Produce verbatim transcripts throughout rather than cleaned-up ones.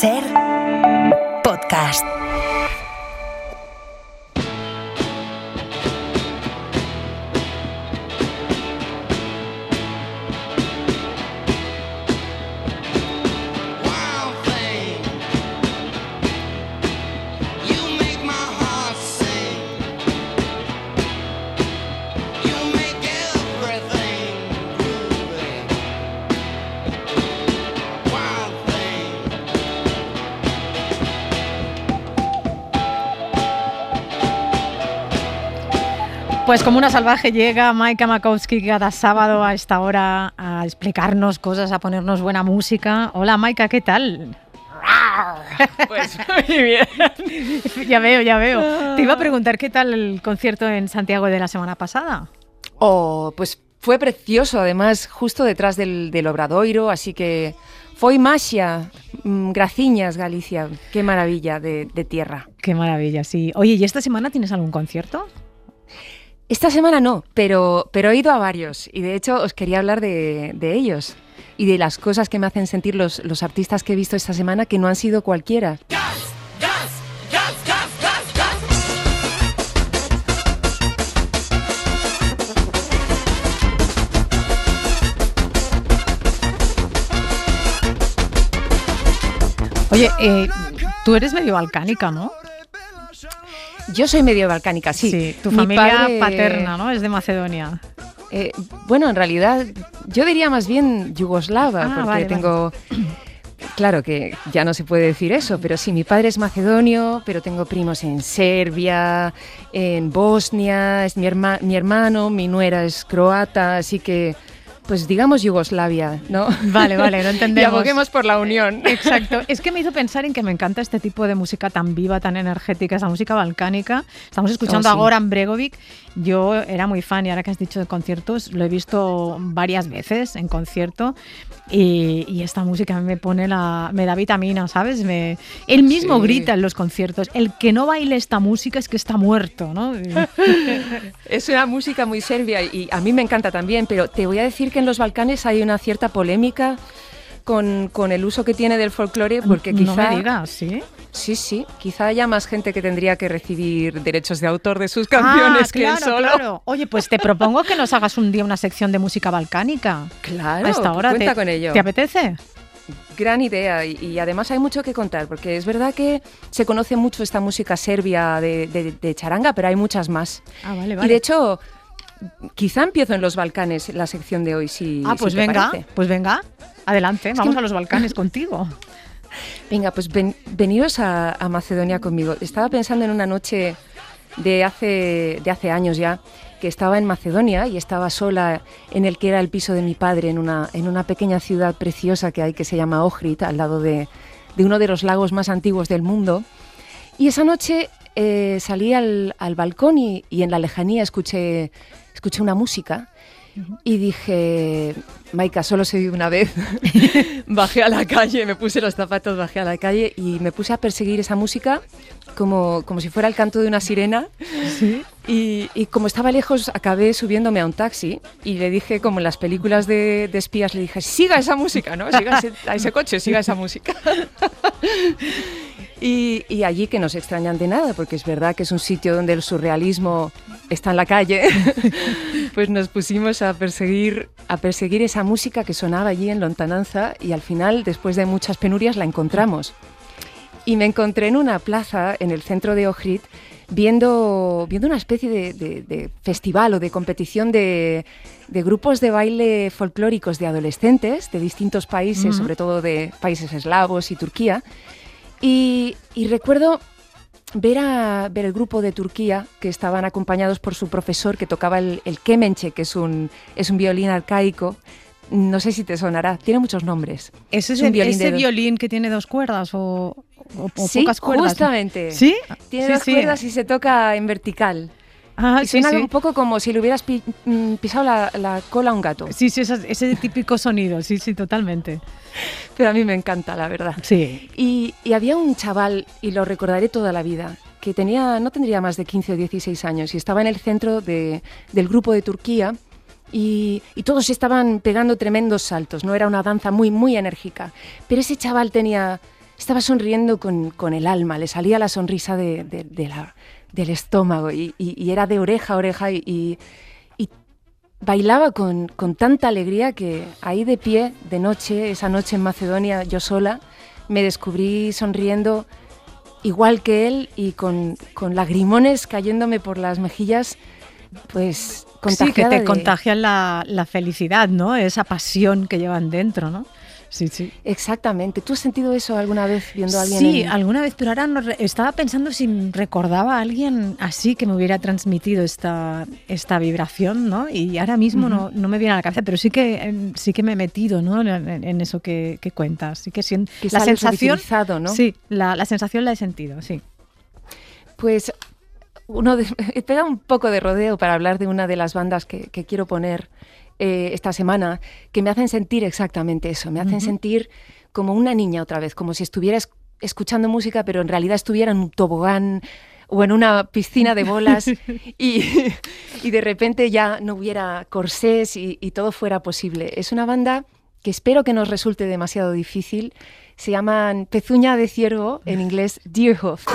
Ser podcast. Pues como una salvaje llega Maika Makowski cada sábado a esta hora a explicarnos cosas, a ponernos buena música. Hola Maika, ¿qué tal? Pues muy bien. Ya veo, ya veo. Te iba a preguntar qué tal el concierto en Santiago de la semana pasada. Oh, pues fue precioso, además, justo detrás del, del Obradoiro, así que foi maxia, graciñas Galicia, qué maravilla de, de tierra. Qué maravilla, sí. Oye, ¿y esta semana tienes algún concierto? Esta semana no, pero, pero he ido a varios y de hecho os quería hablar de, de ellos y de las cosas que me hacen sentir los, los artistas que he visto esta semana, que no han sido cualquiera. ¡Gas! ¡Gas! ¡Gas! ¡Gas! ¡Gas! ¡Gas! Oye, eh, tú eres medio balcánica, ¿no? Yo soy medio balcánica, sí. Sí, tu Mi familia padre, paterna, ¿no? Es de Macedonia. Eh, bueno, en realidad, yo diría más bien yugoslava, Ah, porque vale, tengo... Vale. Claro que ya no se puede decir eso, pero sí, mi padre es macedonio, pero tengo primos en Serbia, en Bosnia, es mi, herma, mi hermano, mi nuera es croata, así que... Pues digamos Yugoslavia, ¿no? Vale, vale, lo entendemos. Y aboguemos por la unión. Exacto. Es que me hizo pensar en que me encanta este tipo de música tan viva, tan energética, esa música balcánica. Estamos escuchando oh, sí. a Goran Bregovic. Yo era muy fan y ahora que has dicho de conciertos, lo he visto varias veces en concierto y, y esta música me pone la, me da vitamina, ¿sabes? Me, él mismo sí. grita en los conciertos, el que no baile esta música es que está muerto, ¿no? Es una música muy serbia y a mí me encanta también, pero te voy a decir que en los Balcanes hay una cierta polémica con, con el uso que tiene del folclore, porque quizá... No me digas, ¿sí? Sí, sí, quizá haya más gente que tendría que recibir derechos de autor de sus canciones ah, que claro, él solo. Claro. Oye, pues te propongo que nos hagas un día una sección de música balcánica. Claro, a esta hora. cuenta ¿Te, con ello. ¿Te apetece? Gran idea y, y además hay mucho que contar, porque es verdad que se conoce mucho esta música serbia de, de, de charanga, pero hay muchas más. Ah, vale, vale. Y de hecho... Quizá empiezo en los Balcanes la sección de hoy, si Ah, pues si te venga, parece. pues venga, adelante, es vamos que... a los Balcanes contigo. Venga, pues ven, veniros a, a Macedonia conmigo. Estaba pensando en una noche de hace, de hace años ya, que estaba en Macedonia y estaba sola en el que era el piso de mi padre, en una, en una pequeña ciudad preciosa que hay que se llama Ohrid, al lado de, de uno de los lagos más antiguos del mundo. Y esa noche eh, salí al, al balcón y, y en la lejanía escuché... Escuché una música y dije, Maika, solo se vive una vez. Bajé a la calle, me puse los zapatos, bajé a la calle y me puse a perseguir esa música como, como si fuera el canto de una sirena. ¿Sí? Y, y como estaba lejos, acabé subiéndome a un taxi y le dije, como en las películas de, de espías, le dije, siga esa música, ¿no? Siga ese, a ese coche, siga esa música. Y, y allí que no se extrañan de nada, porque es verdad que es un sitio donde el surrealismo está en la calle, pues nos pusimos a perseguir, a perseguir esa música que sonaba allí en lontananza y al final, después de muchas penurias, la encontramos. Y me encontré en una plaza en el centro de Ohrid viendo, viendo una especie de, de, de festival o de competición de, de grupos de baile folclóricos de adolescentes de distintos países, uh-huh. sobre todo de países eslavos y Turquía. Y, y recuerdo ver, a, ver el grupo de Turquía que estaban acompañados por su profesor que tocaba el, el kemenche, que es un, es un violín arcaico. No sé si te sonará, tiene muchos nombres. ¿Es ese, es violín, ese violín que tiene dos cuerdas o, o, o sí, pocas cuerdas? Justamente. ¿Sí? Tiene sí, dos sí. cuerdas y se toca en vertical. Ah, y sí, suena sí. un poco como si le hubieras pi- pisado la, la cola a un gato. Sí, sí, ese, ese típico sonido, sí, sí, totalmente. Pero a mí me encanta, la verdad. Sí. Y, y había un chaval, y lo recordaré toda la vida, que tenía, no tendría más de quince o dieciséis años y estaba en el centro de, del grupo de Turquía y, y todos estaban pegando tremendos saltos, ¿no? Era una danza muy, muy enérgica. Pero ese chaval tenía, estaba sonriendo con, con el alma, le salía la sonrisa de, de, de la, del estómago y, y, y era de oreja a oreja y, y, y bailaba con, con tanta alegría que ahí de pie, de noche, esa noche en Macedonia, yo sola, me descubrí sonriendo igual que él y con, con lagrimones cayéndome por las mejillas, pues contagiada. Sí, que te de... contagian la, la felicidad, ¿no? Esa pasión que llevan dentro, ¿no? Sí, sí. Exactamente. ¿Tú has sentido eso alguna vez viendo a alguien? Sí, en... alguna vez, pero ahora no re- estaba pensando si recordaba a alguien así que me hubiera transmitido esta, esta vibración, ¿no? Y ahora mismo uh-huh. no, no me viene a la cabeza, pero sí que sí que me he metido, ¿no? en, en eso que, que cuentas. Sí que, si, que la sensación, ¿no? Sí, la, la sensación la he sentido, sí. Pues uno de, he pegado un poco de rodeo para hablar de una de las bandas que, que quiero poner eh, esta semana, que me hacen sentir exactamente eso, me hacen uh-huh. sentir como una niña otra vez, como si estuviera es, escuchando música, pero en realidad estuviera en un tobogán o en una piscina de bolas y, y de repente ya no hubiera corsés y, y todo fuera posible. Es una banda que espero que no os resulte demasiado difícil, se llaman Pezuña de Ciervo, en inglés Deerhoof.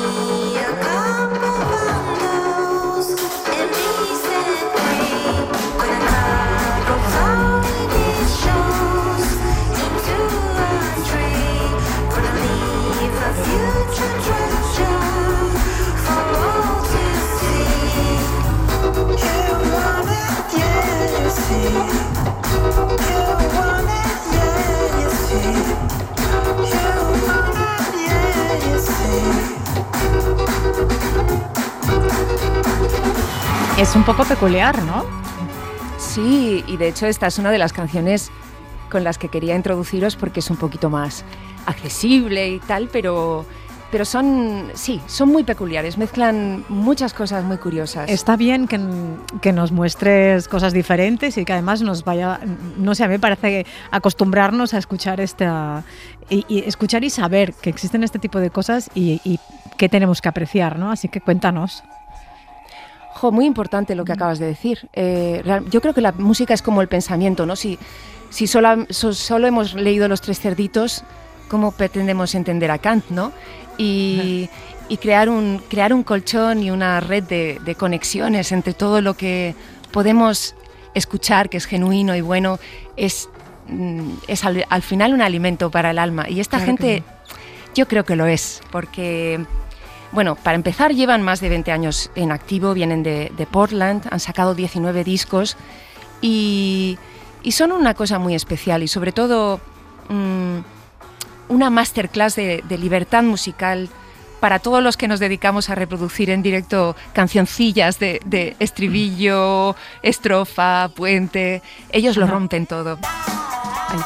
Es un poco peculiar, ¿no? Sí, y de hecho esta es una de las canciones con las que quería introduciros porque es un poquito más accesible y tal, pero, pero son, sí, son muy peculiares, mezclan muchas cosas muy curiosas. Está bien que, que nos muestres cosas diferentes y que además nos vaya, no sé, a mí me parece acostumbrarnos a escuchar esta, y, y escuchar y saber que existen este tipo de cosas y, y que tenemos que apreciar, ¿no? Así que cuéntanos. Jo, muy importante lo que acabas de decir. Eh, yo creo que la música es como el pensamiento, ¿no? Si, si solo, so, solo hemos leído Los Tres Cerditos, ¿cómo pretendemos entender a Kant, no? Y, y crear, un, crear un colchón y una red de, de conexiones entre todo lo que podemos escuchar, que es genuino y bueno, es, es al, al final un alimento para el alma. Y esta claro gente, yo creo que lo es, porque... Bueno, para empezar, llevan más de veinte años en activo, vienen de, de Portland, han sacado diecinueve discos y, y son una cosa muy especial y sobre todo mmm, una masterclass de, de libertad musical para todos los que nos dedicamos a reproducir en directo cancioncillas de, de estribillo, estrofa, puente. Ellos lo rompen todo. Ay.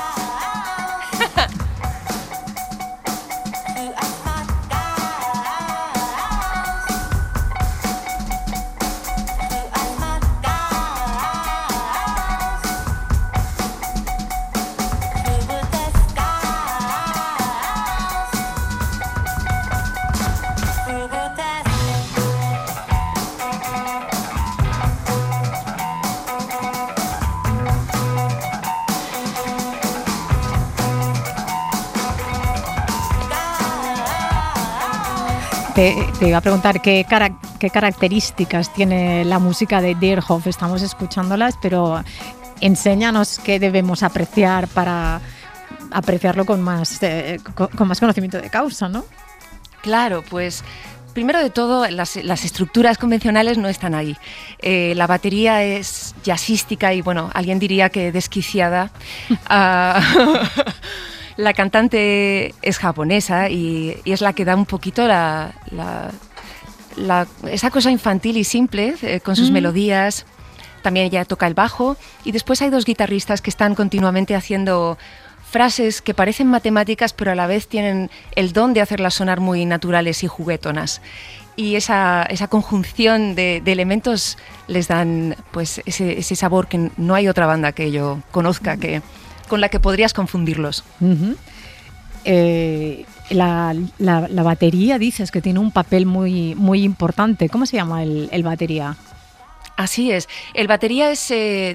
Te, te iba a preguntar qué, cara, qué características tiene la música de Deerhoof. Estamos escuchándolas, pero enséñanos qué debemos apreciar para apreciarlo con más, eh, con, con más conocimiento de causa, ¿no? Claro, pues primero de todo las, las estructuras convencionales no están ahí. Eh, la batería es jazzística y bueno, alguien diría que desquiciada. uh, La cantante es japonesa y, y es la que da un poquito la, la, la, esa cosa infantil y simple eh, con sus mm. melodías. También ella toca el bajo y después hay dos guitarristas que están continuamente haciendo frases que parecen matemáticas pero a la vez tienen el don de hacerlas sonar muy naturales y juguetonas. Y esa, esa conjunción de, de elementos les dan pues, ese, ese sabor que no hay otra banda que yo conozca que... con la que podrías confundirlos. Uh-huh. Eh, la, la, la batería, dices que tiene un papel muy, muy importante. ¿Cómo se llama el, el batería? Así es. El batería es, eh,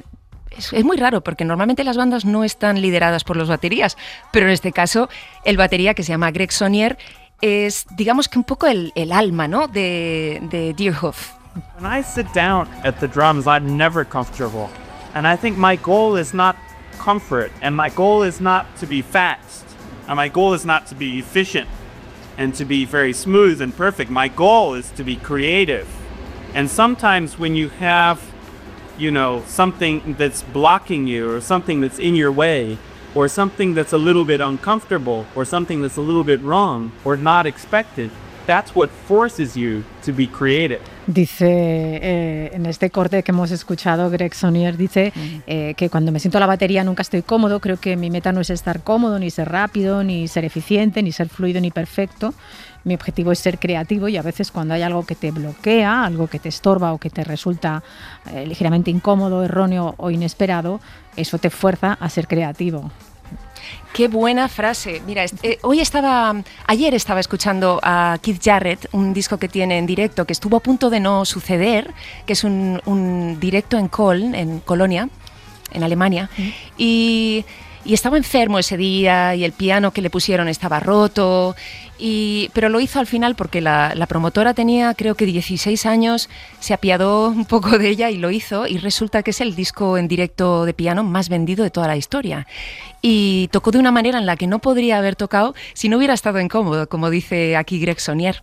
Es, es muy raro porque normalmente las bandas no están lideradas por los baterías, pero en este caso el batería, que se llama Greg Saunier, es, digamos que un poco el, el alma, ¿no?, de, de Deerhoof. When I sit down at the drums, I'm never comfortable. And I think my goal is not comfort, and my goal is not to be fast, and my goal is not to be efficient and to be very smooth and perfect. My goal is to be creative. And sometimes when you have, you know, something that's blocking you, or something that's in your way, or something that's a little bit uncomfortable, or something that's a little bit wrong, or not expected, that's what forces you to be creative. Dice, eh, en este corte que hemos escuchado, Greg Saunier dice eh, que cuando me siento a la batería nunca estoy cómodo. Creo que mi meta no es estar cómodo, ni ser rápido, ni ser eficiente, ni ser fluido, ni perfecto. Mi objetivo es ser creativo, y a veces cuando hay algo que te bloquea, algo que te estorba o que te resulta eh, ligeramente incómodo, erróneo o inesperado, eso te fuerza a ser creativo. Qué buena frase. Mira, eh, hoy estaba, ayer estaba escuchando a Keith Jarrett, un disco que tiene en directo que estuvo a punto de no suceder, que es un, un directo en Köln, en Colonia, en Alemania, mm. y, y estaba enfermo ese día y el piano que le pusieron estaba roto, y, pero lo hizo al final porque la, la promotora tenía creo que dieciséis años, se apiadó un poco de ella y lo hizo, y resulta que es el disco en directo de piano más vendido de toda la historia. Y tocó de una manera en la que no podría haber tocado si no hubiera estado incómodo, como dice aquí Greg Saunier.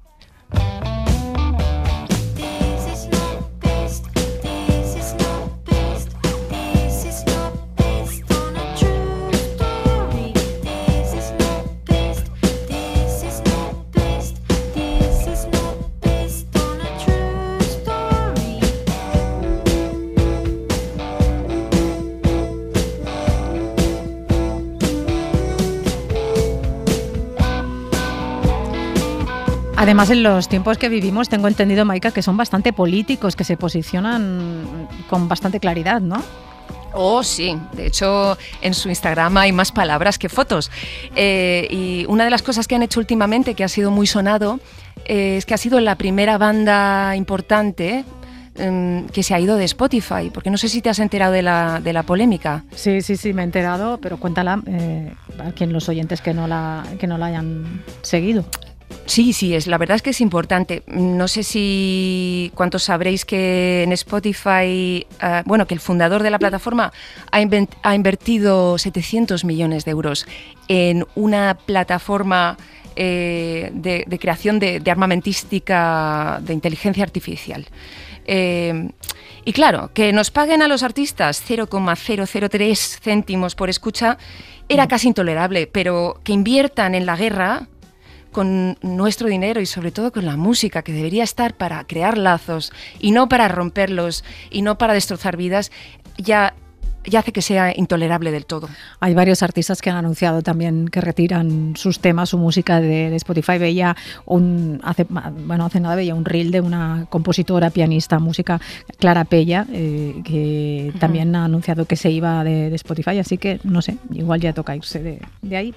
Además, en los tiempos que vivimos, tengo entendido, Maika, que son bastante políticos, que se posicionan con bastante claridad, ¿no? Oh, sí. De hecho, en su Instagram hay más palabras que fotos. Eh, y una de las cosas que han hecho últimamente, que ha sido muy sonado, eh, es que ha sido la primera banda importante eh, que se ha ido de Spotify. Porque no sé si te has enterado de la, de la polémica. Sí, sí, sí, me he enterado, pero cuéntala eh, a quien los oyentes que no la, que no la hayan seguido. Sí, sí, es, la verdad es que es importante. No sé si cuántos sabréis que en Spotify, uh, bueno, que el fundador de la plataforma ha, invent, ha invertido setecientos millones de euros en una plataforma eh, de, de creación de, de armamentística de inteligencia artificial. Eh, y claro, que nos paguen a los artistas cero coma cero cero tres céntimos por escucha era casi intolerable, pero que inviertan en la guerra con nuestro dinero y sobre todo con la música, que debería estar para crear lazos y no para romperlos y no para destrozar vidas, ya, ya hace que sea intolerable del todo. Hay varios artistas que han anunciado también que retiran sus temas, su música de, de Spotify. Veía un, hace, bueno, hace nada veía un reel de una compositora, pianista, música, Clara Pella, eh, que uh-huh. también ha anunciado que se iba de, de Spotify, así que no sé, igual ya toca irse de, de ahí.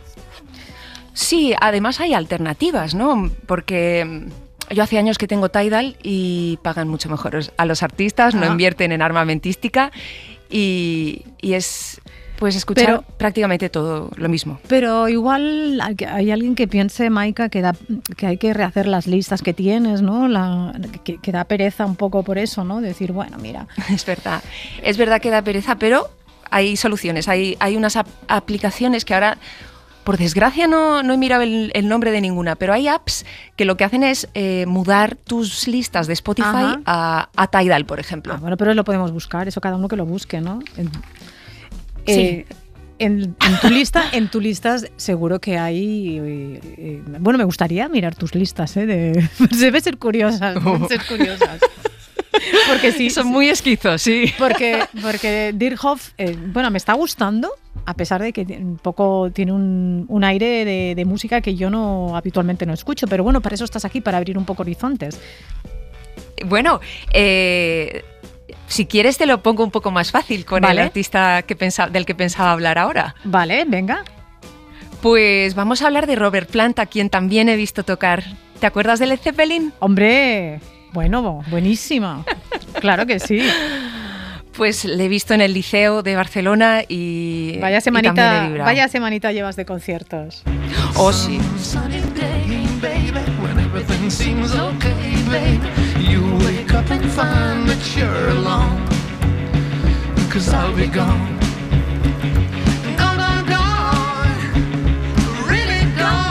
Sí, además hay alternativas, ¿no? Porque yo hace años que tengo Tidal y pagan mucho mejor a los artistas, ah. no invierten en armamentística y, y es pues escuchar pero, prácticamente todo lo mismo. Pero igual hay alguien que piense, Maika, que, da, que hay que rehacer las listas que tienes, ¿no? La, que, que da pereza un poco por eso, ¿no? Decir, bueno, mira. Es verdad, es verdad que da pereza, pero hay soluciones, hay, hay unas ap- aplicaciones que ahora... Por desgracia no, no he mirado el, el nombre de ninguna, pero hay apps que lo que hacen es eh, mudar tus listas de Spotify a, a Tidal, por ejemplo. Ah, bueno, pero lo podemos buscar, eso cada uno que lo busque, ¿no? En, sí. Eh, en, en tu lista, en tu listas seguro que hay... Eh, eh, bueno, me gustaría mirar tus listas, ¿eh? De, debe ser curiosas, deben ser curiosas. Porque sí, son muy esquizos, sí. Porque, porque Deerhoof, eh, bueno, me está gustando, a pesar de que un poco tiene un, un aire de, de música que yo no habitualmente no escucho, pero bueno, para eso estás aquí, para abrir un poco horizontes. Bueno, eh, si quieres te lo pongo un poco más fácil con vale. el artista que pensa, del que pensaba hablar ahora. Vale, venga. Pues vamos a hablar de Robert Plant, a quien también he visto tocar. ¿Te acuerdas de Led Zeppelin? Hombre, bueno, buenísima. Claro que sí. Pues le he visto en el Liceo de Barcelona y Vaya y semanita, también he vibrado. vaya semanita llevas de conciertos. Oh, sí. Sunny day, baby, when everything seems okay, baby. You wake up and find that you're alone, 'cause I'll be gone. Gone, gone, gone, really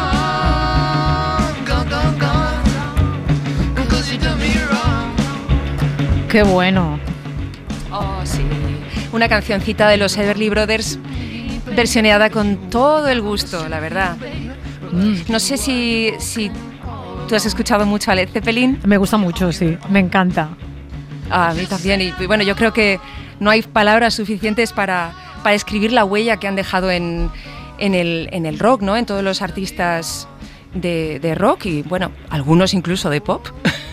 gone, gone, gone, gone, 'cause you done me wrong. Qué bueno. Oh, sí. Una cancioncita de los Everly Brothers versioneada con todo el gusto, la verdad. No sé si, si tú has escuchado mucho a Led Zeppelin. Me gusta mucho, sí, me encanta. Ah, a mí también. Y bueno, yo creo que no hay palabras suficientes para, para escribir la huella que han dejado en, en, el, en el rock, ¿no? En todos los artistas de, de rock y, bueno, algunos incluso de pop.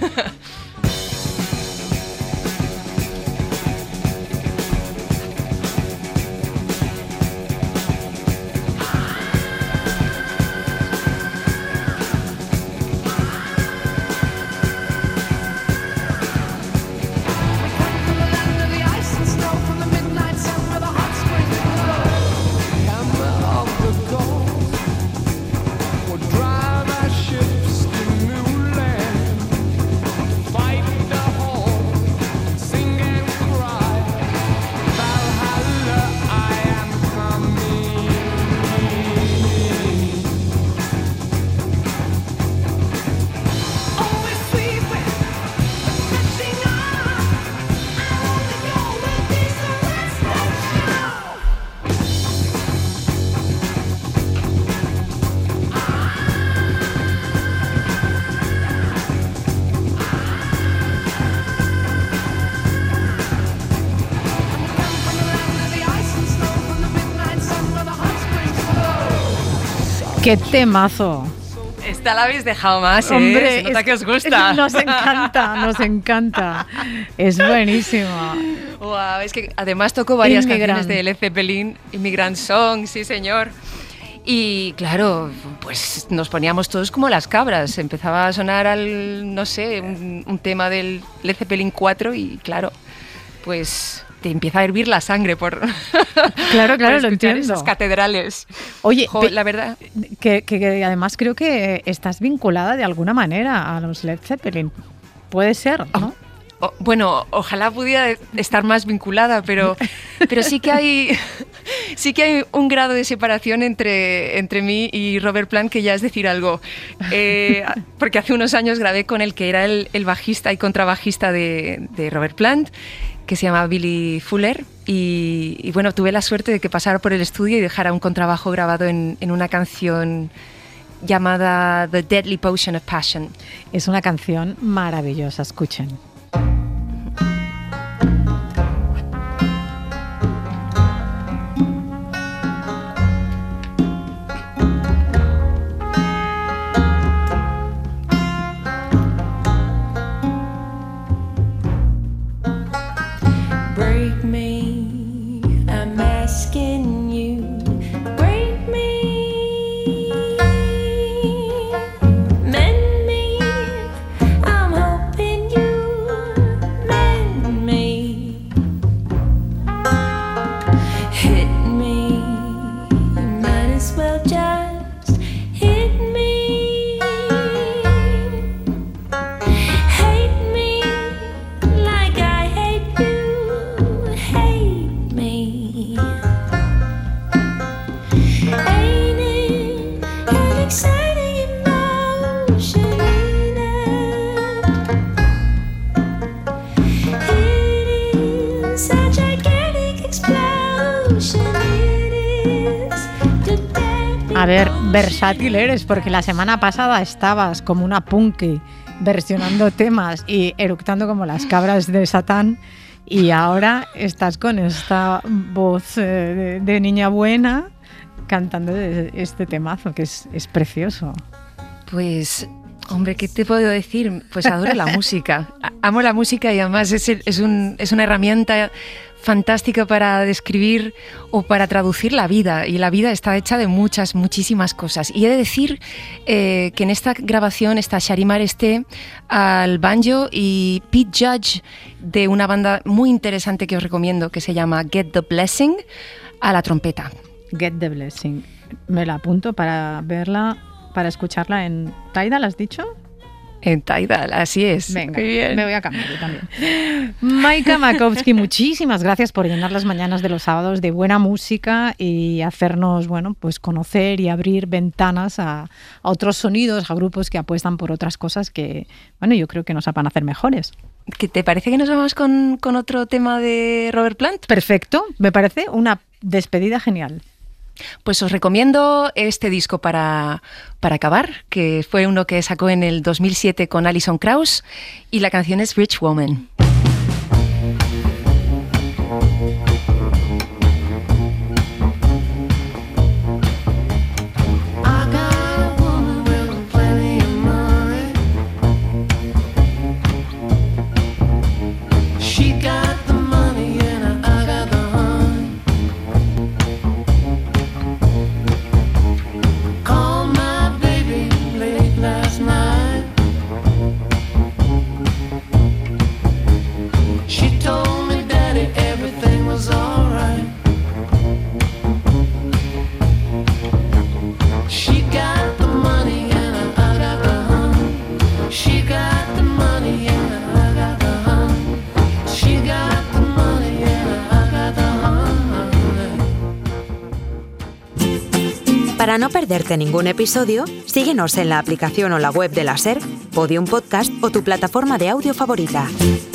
¡Qué temazo! Esta la habéis dejado más, ¿eh? Hombre, Se nota es- que os gusta. Nos encanta, nos encanta. Es buenísima. Wow, es que además tocó varias Immigrant. canciones de Led Zeppelin, Immigrant Song, sí señor. Y claro, pues nos poníamos todos como las cabras. Empezaba a sonar al, no sé, un, un tema del Led Zeppelin cuatro y claro, pues te empieza a hervir la sangre por, Claro, claro, por lo escuchar entiendo. esas catedrales. Oye, Jo, pe- la verdad, que, que- que además creo que estás vinculada de alguna manera a los Led Zeppelin. Puede ser, ¿no? o- bueno, ojalá pudiera estar más vinculada, pero, pero sí que hay sí que hay un grado de separación entre, entre mí y Robert Plant que ya es decir algo. Eh, porque hace unos años grabé con el que era el, el bajista y contrabajista de, de Robert Plant, que se llama Billy Fuller, y, y bueno, tuve la suerte de que pasara por el estudio y dejara un contrabajo grabado en, en una canción llamada The Deadly Potion of Passion. Es una canción maravillosa, escuchen. Break me, I'm asking you. Break me, mend me. I'm hoping you mend me. Hit me, you might as well just hit me. Hate me like I hate you. Hate me. Ain't it an exciting emotion? Ain't it? It is a gigantic explosion. It is the deadly A ver, potion. versátil eres, porque la semana pasada estabas como una punky versionando temas y eructando como las cabras de Satán, y ahora estás con esta voz eh, de, de niña buena cantando de- este temazo que es, es precioso. Pues Hombre, ¿qué te puedo decir? Pues adoro la música. Amo la música y además es, es, un, es una herramienta fantástica para describir o para traducir la vida, y la vida está hecha de muchas, muchísimas cosas. Y he de decir eh, que en esta grabación está Sharimar Este al banjo y Pete Judge de una banda muy interesante que os recomiendo que se llama Get the Blessing a la trompeta. Get the Blessing. Me la apunto para verla, para escucharla en Tidal, ¿has dicho? En Tidal, así es. Venga, Muy bien. me voy a cambiar yo también. Maika Makowski, muchísimas gracias por llenar las mañanas de los sábados de buena música y hacernos, bueno, pues conocer y abrir ventanas a, a otros sonidos, a grupos que apuestan por otras cosas que, bueno, yo creo que nos van a hacer mejores. ¿Qué te parece que nos vamos con, con otro tema de Robert Plant? Perfecto, me parece una despedida genial. Pues os recomiendo este disco para, para acabar, que fue uno que sacó en el dos mil siete con Alison Krauss, y la canción es Rich Woman. Para no perderte ningún episodio, síguenos en la aplicación o la web de la SER, Podium Podcast o tu plataforma de audio favorita.